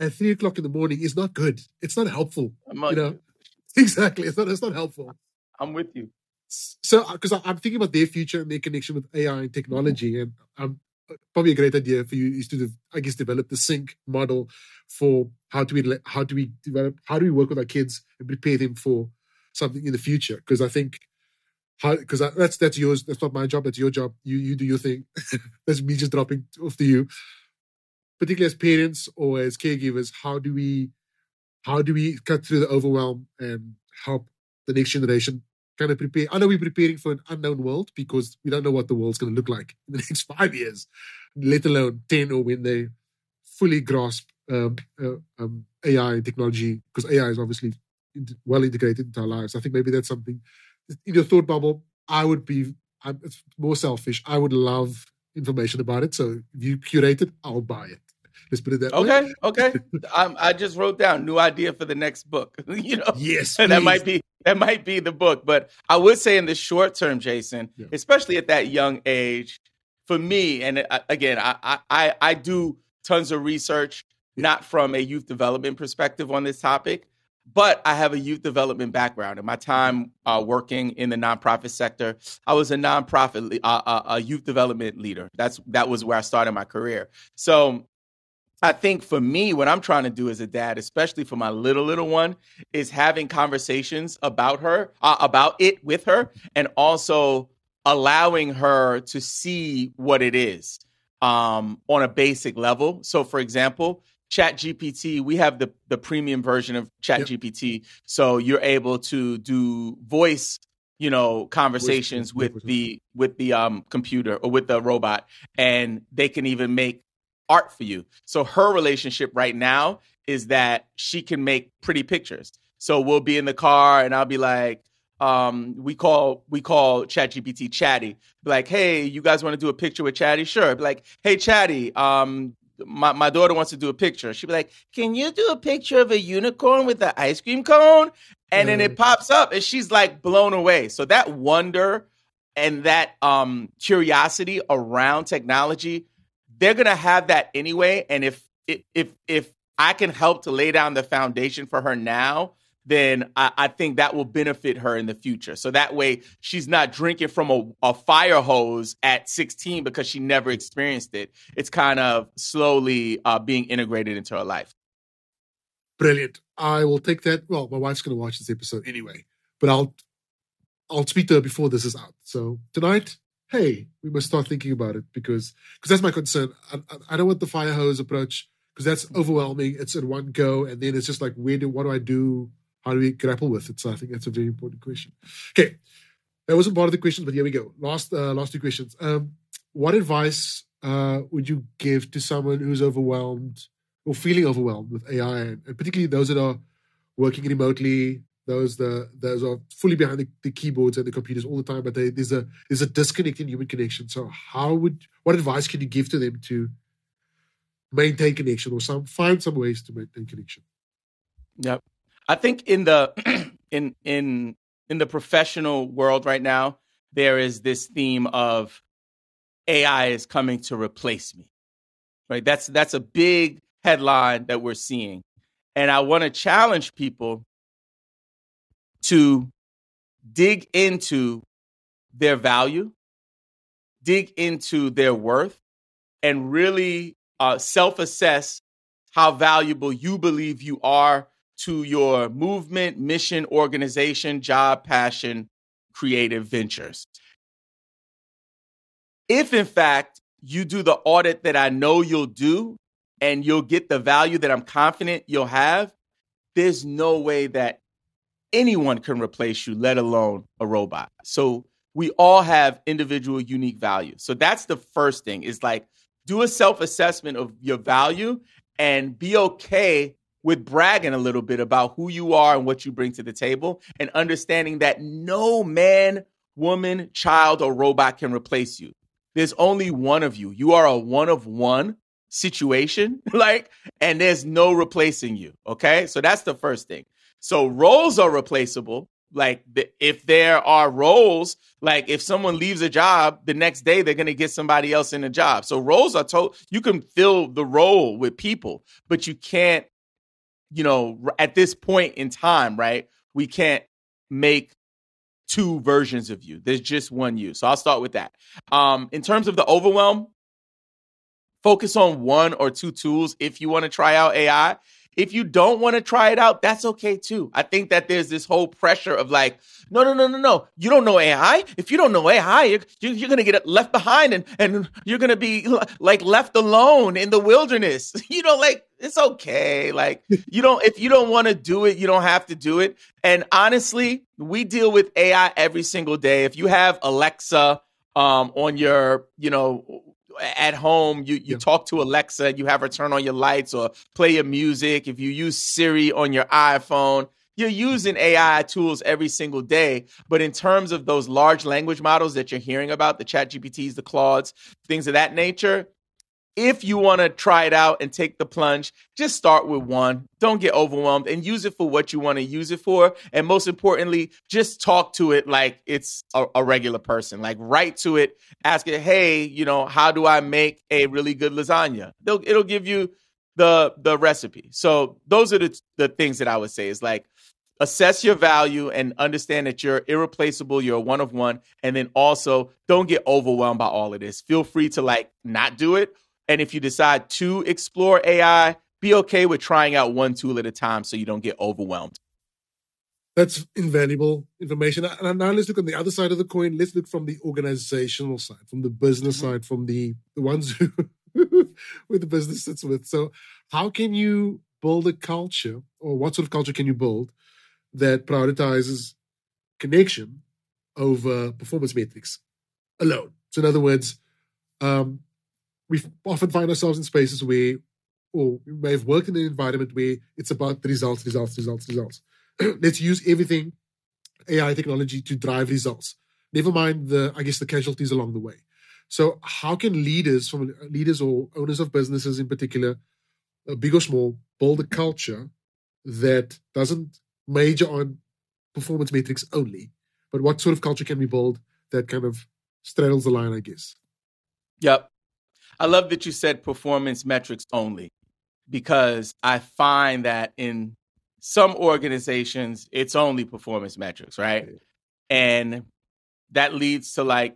at 3:00 in the morning is not good. It's not helpful. I'm, Exactly. It's not helpful. I'm with you. So, because I'm thinking about their future and their connection with AI and technology, and probably a great idea for you is to, I guess, develop the sync model for how do we work with our kids and prepare them for something in the future. Because I think, that's yours. That's not my job. That's your job. You do your thing. That's me just dropping off to you. Particularly as parents or as caregivers, how do we cut through the overwhelm and help the next generation kind of prepare? I know we're preparing for an unknown world because we don't know what the world's going to look like in the next 5 years, let alone 10, or when they fully grasp AI technology, because AI is obviously well integrated into our lives. I think maybe that's something in your thought bubble. It's more selfish. I would love information about it. So if you curate it, I'll buy it. Let's put it that way. Okay. I just wrote down new idea for the next book. Yes, that might be the book. But I would say in the short term, Jason, especially at that young age, for me, and again, I do tons of research, not from a youth development perspective on this topic, but I have a youth development background. In my time working in the nonprofit sector, I was a nonprofit, a youth development leader. That was where I started my career. So I think for me, what I'm trying to do as a dad, especially for my little one, is having conversations about it with her, and also allowing her to see what it is on a basic level. So, for example, ChatGPT, we have the premium version of ChatGPT, so you're able to do voice, conversations with the computer or with the robot, and they can even make art for you. So her relationship right now is that she can make pretty pictures. So we'll be in the car and I'll be like, we call ChatGPT Chatty. Be like, hey, you guys want to do a picture with Chatty? Sure. Be like, hey, Chatty, my daughter wants to do a picture. She'd be like, can you do a picture of a unicorn with an ice cream cone? And then it pops up and she's like blown away. So that wonder and that curiosity around technology, they're going to have that anyway. And if I can help to lay down the foundation for her now, then I think that will benefit her in the future. So that way she's not drinking from a fire hose at 16 because she never experienced it. It's kind of slowly being integrated into her life. Brilliant. I will take that. Well, my wife's going to watch this episode anyway, but I'll speak to her before this is out. So tonight, hey, we must start thinking about it because that's my concern. I don't want the fire hose approach because that's overwhelming. It's in one go, and then it's just like, what do I do? How do we grapple with it? So I think that's a very important question. Okay, that wasn't part of the question, but here we go. Last two questions. What advice would you give to someone who's overwhelmed or feeling overwhelmed with AI, and particularly those that are working remotely? Those are fully behind the keyboards and the computers all the time, but there's a disconnect in human connection. So what advice can you give to them to maintain connection, or find some ways to maintain connection? Yep. I think in the in the professional world right now, there is this theme of AI is coming to replace me. Right? That's a big headline that we're seeing. And I want to challenge people to dig into their value, dig into their worth, and really self-assess how valuable you believe you are to your movement, mission, organization, job, passion, creative ventures. If, in fact, you do the audit that I know you'll do and you'll get the value that I'm confident you'll have, there's no way that anyone can replace you, let alone a robot. So we all have individual, unique value. So that's the first thing, is like, do a self-assessment of your value and be okay with bragging a little bit about who you are and what you bring to the table, and understanding that no man, woman, child, or robot can replace you. There's only one of you. You are a one of one situation, and there's no replacing you. Okay. So that's the first thing. So roles are replaceable. If there are roles, like if someone leaves a job, the next day they're going to get somebody else in a job. So roles are you can fill the role with people, but you can't at this point in time, right, we can't make two versions of you. There's just one you. So I'll start with that. In terms of the overwhelm, focus on one or two tools if you want to try out AI. If you don't want to try it out, that's okay too. I think that there's this whole pressure of like, no. You don't know AI. If you don't know AI, you're going to get left behind and you're going to be like left alone in the wilderness. Like it's okay. Like if you don't want to do it, you don't have to do it. And honestly, we deal with AI every single day. If you have Alexa on your, at home, you talk to Alexa, you have her turn on your lights or play your music. If you use Siri on your iPhone, you're using AI tools every single day. But in terms of those large language models that you're hearing about, the ChatGPTs, the Claudes, things of that nature, if you want to try it out and take the plunge, just start with one. Don't get overwhelmed and use it for what you want to use it for. And most importantly, just talk to it like it's a regular person. Like write to it, ask it, hey, how do I make a really good lasagna? It'll give you the recipe. So those are the things that I would say is like, assess your value and understand that you're irreplaceable. You're a one of one. And then also don't get overwhelmed by all of this. Feel free to like not do it. And if you decide to explore AI, be okay with trying out one tool at a time so you don't get overwhelmed. That's invaluable information. And now let's look on the other side of the coin. Let's look from the organizational side, from the business side, from the ones who with the business sits with. So how can you build a culture, or what sort of culture can you build that prioritizes connection over performance metrics alone? So in other words, we often find ourselves in spaces where, or we may have worked in an environment where it's about the results. Let's use everything, AI technology, to drive results. Never mind the casualties along the way. So how can leaders or owners of businesses in particular, big or small, build a culture that doesn't major on performance metrics only, but what sort of culture can we build that kind of straddles the line, I guess? Yep. I love that you said performance metrics only, because I find that in some organizations, it's only performance metrics, right? And that leads to like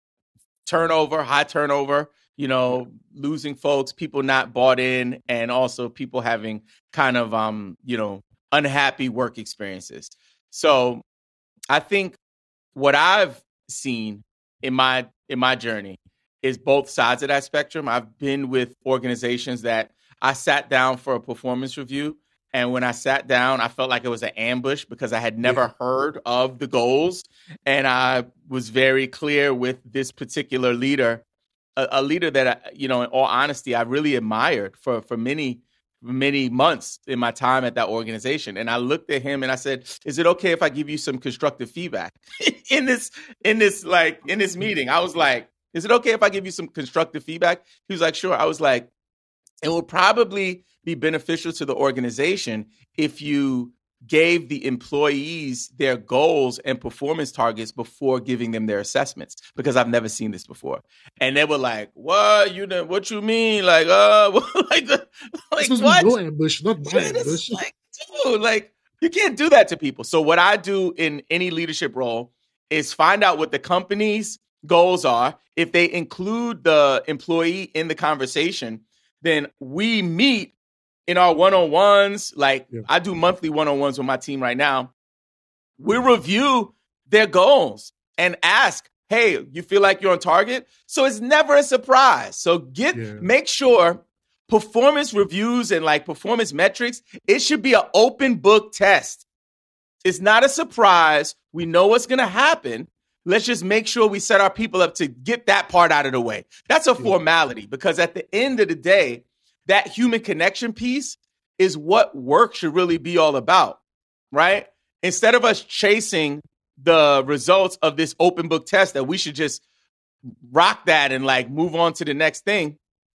high turnover, losing folks, people not bought in, and also people having kind of, unhappy work experiences. So I think what I've seen in my journey is both sides of that spectrum. I've been with organizations that I sat down for a performance review. And when I sat down, I felt like it was an ambush because I had never heard of the goals. And I was very clear with this particular leader, a leader that, in all honesty, I really admired for many months in my time at that organization. And I looked at him and I said, is it okay if I give you some constructive feedback in this meeting? I was like, is it okay if I give you some constructive feedback? He was like, sure. I was like, it will probably be beneficial to the organization if you gave the employees their goals and performance targets before giving them their assessments, because I've never seen this before. And they were like, what? What you mean? Like, what? No ambush, not my ambush. Like, dude, like, you can't do that to people. So what I do in any leadership role is find out what the company's goals are. If they include the employee in the conversation, then we meet in our one-on-ones. I do monthly one-on-ones with my team right now. We review their goals and ask, hey, you feel like you're on target? So it's never a surprise. So make sure performance reviews and performance metrics, it should be an open book test. It's not a surprise. We know what's going to happen. Let's just make sure we set our people up to get that part out of the way. That's a formality, because at the end of the day, that human connection piece is what work should really be all about, right? Instead of us chasing the results of this open book test that we should just rock that and move on to the next thing,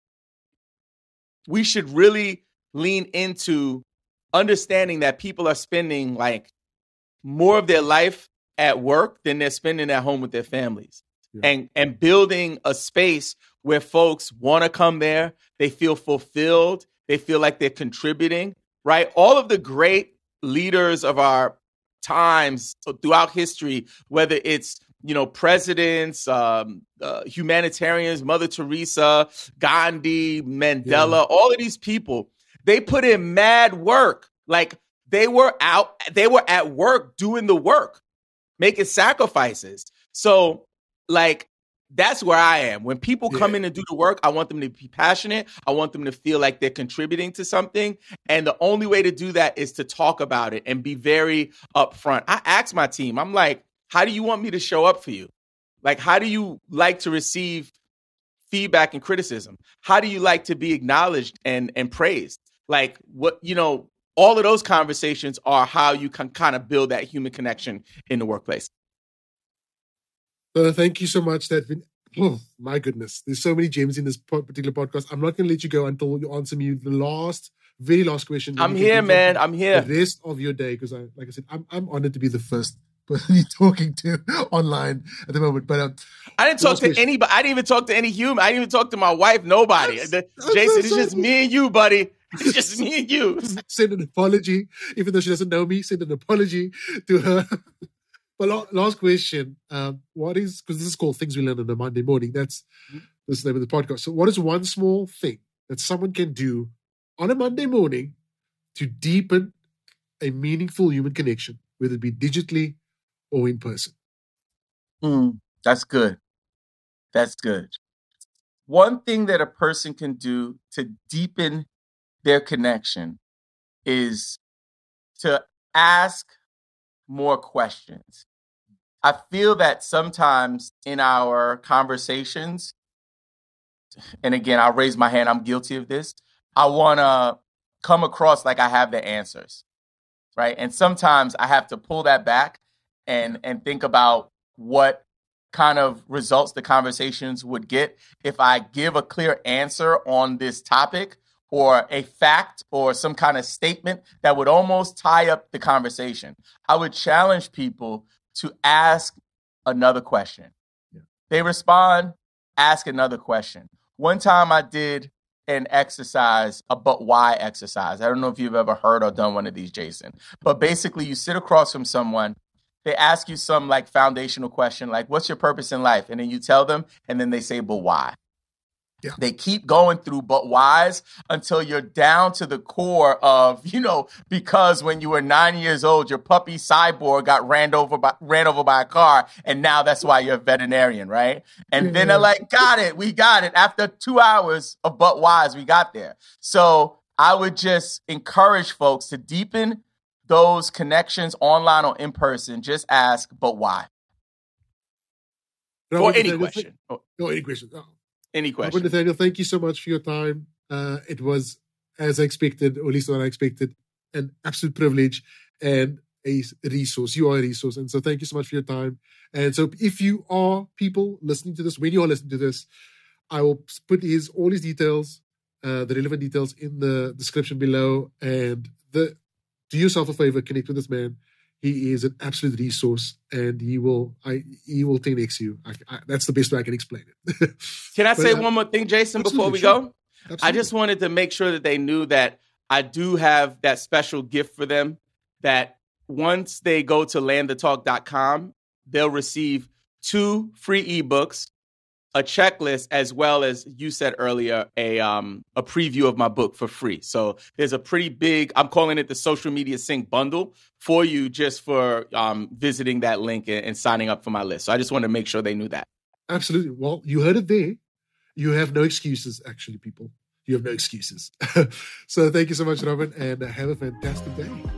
we should really lean into understanding that people are spending more of their life at work than they're spending at home with their families. And building a space where folks want to come there, they feel fulfilled, they feel like they're contributing. right? All of the great leaders of our times throughout history, whether it's presidents, humanitarians, Mother Teresa, Gandhi, Mandela, all of these people, they put in mad work. Like they were at work doing the work, making sacrifices. So like, that's where I am. When people come in and do the work, I want them to be passionate. I want them to feel like they're contributing to something. And the only way to do that is to talk about it and be very upfront. I ask my team, I'm like, how do you want me to show up for you? Like, how do you like to receive feedback and criticism? How do you like to be acknowledged and praised? Like, what, all of those conversations are how you can kind of build that human connection in the workplace. Thank you so much. My goodness, there's so many gems in this particular podcast. I'm not going to let you go until you answer me the very last question. I'm here, man. I'm here. The rest of your day, because like I said, I'm honored to be the first person you're talking to online at the moment. But I didn't talk to anybody. I didn't even talk to any human. I didn't even talk to my wife. Nobody. Jason, it's just me and you, buddy. It's just me and you. Send an apology, even though she doesn't know me. Send an apology to her. But last question, because this is called Things We Learn on a Monday Morning. That's the name of the podcast. So what is one small thing that someone can do on a Monday morning to deepen a meaningful human connection, whether it be digitally or in person? That's good. That's good. One thing that a person can do to deepen their connection is to ask more questions. I feel that sometimes in our conversations, and again, I'll raise my hand, I'm guilty of this, I want to come across like I have the answers, right? And sometimes I have to pull that back and think about what kind of results the conversations would get if I give a clear answer on this topic or a fact or some kind of statement that would almost tie up the conversation. I would challenge people to ask another question. Yeah. They respond, ask another question. One time I did an exercise, a but why exercise. I don't know if you've ever heard or done one of these, Jason. But basically you sit across from someone, they ask you some like foundational question, like what's your purpose in life? And then you tell them, and then they say, but why? Yeah. They keep going through but whys until you're down to the core of, because when you were 9 years old, your puppy Cyborg got ran over by a car. And now that's why you're a veterinarian, right? And then they're like, we got it. After 2 hours of but whys, we got there. So I would just encourage folks to deepen those connections online or in person. Just ask, but why? Or any question. Any question. Oh. Any question? Robert Nathaniel, thank you so much for your time. It was, as I expected, or at least what I expected, an absolute privilege and a resource. You are a resource. And so thank you so much for your time. And so if you are people listening to this, when you are listening to this, I will put all his details, the relevant details in the description below. And do yourself a favor, connect with this man. He is an absolute resource, and he will 10x you. That's the best way I can explain it. Can I say one more thing, Jason, before we go? Absolutely. I just wanted to make sure that they knew that I do have that special gift for them, that once they go to landthetalk.com, they'll receive 2 free ebooks, a checklist, as well as you said earlier, a preview of my book for free. So there's a pretty big, I'm calling it the Social Media Sync bundle for you, just for visiting that link and signing up for my list. So I just wanted to make sure they knew that. Absolutely. Well, you heard it there. You have no excuses, actually, people. You have no excuses. So thank you so much, Robin, and have a fantastic day.